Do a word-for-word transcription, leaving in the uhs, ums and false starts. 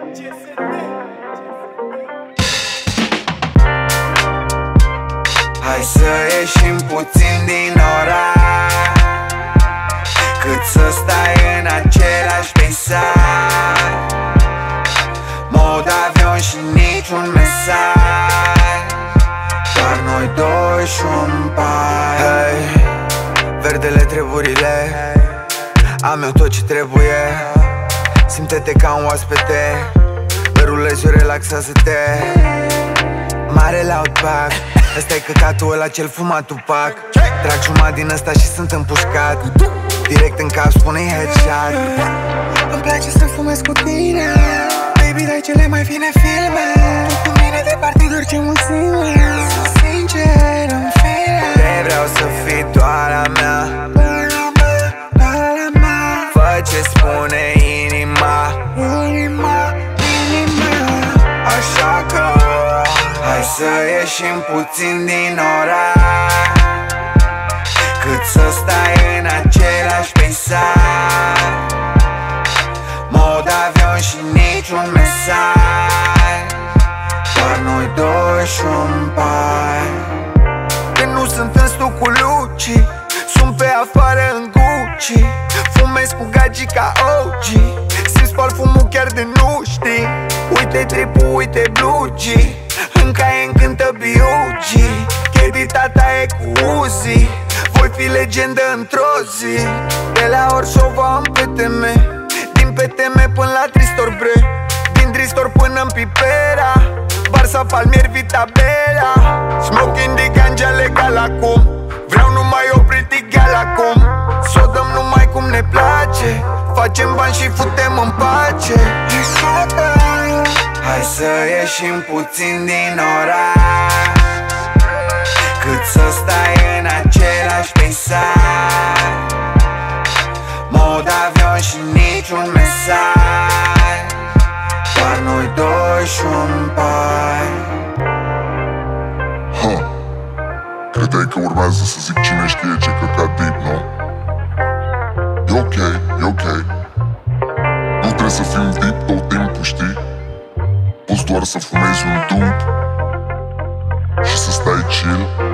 Hai să ieșim puțin din oraș, cât să stai în același peisaj, mod avion și niciun mesaj, doar noi doi și un pai. Hey, verdele treburile, am eu tot ce trebuie. Simte-te ca un oaspete, berulezi, relaxează-te. Mare loud pack, ăsta-i căcatul ăla cel fumat Tupac. Trag jumătate din ăsta și sunt împușcat, direct în cap spune-i headshot. Îmi place să fumez cu tine, baby, dai cele mai fine filme. Tu cu mine de partiduri ce mulțime, sunt sincer în fine. Te vreau să fii doar a mea, fă ce spune inima, inima, inima. Așa că hai să ieșim puțin din oraș, cât să stai în același peisaj, mod avion și niciun mesaj, doar noi doi și un pai. Când nu sunt în stu cu Luci, sunt pe afară în Gucci, fumez cu gagii ca O G, simți parfumul chiar de nu știi. Uite tripul, uite Blue G, încă e încântă B U G, Chedi tata e cu Uzi, voi fi legendă într-o zi. De la Orșova în P T M, din P T M până la Tristor Bre, din Tristor până în Pipera, Barça, Palmier, Vita Bella. Smoking de ganja legal acum, vreau numai o pretty gal acum. S-o dăm numai cum ne place, facem bani și futem în pace. Hai să ieșim puțin din oraș, cât să stai în același peisaj, mod avion și niciun mesaj, doar noi doi și un pai. Ha, credeai că urmează să zic cine știe ce căcat deep, nu? E ok, e ok. Nu trebuie să fim deep tot timpul, știi? Poți doar să fumezi un dump și să stai chill